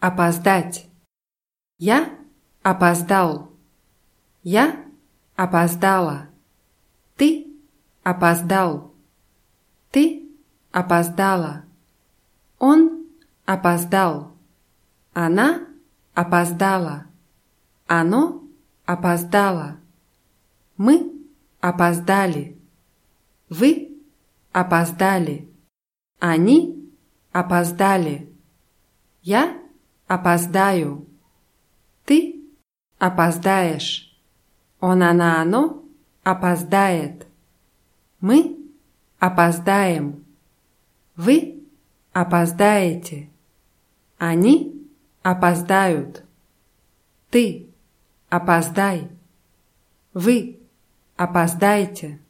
опоздать. Я опоздал. Я опоздала. Ты опоздал. Ты опоздала. Он опоздал. Она опоздала. Оно опоздало. Мы опоздали. Вы опоздали. Они опоздали. Я опоздаю. Ты опоздаешь. Он, она, оно опоздает. Мы опоздаем. Вы опоздаете. Они опоздают. Ты опоздай. Вы опоздайте.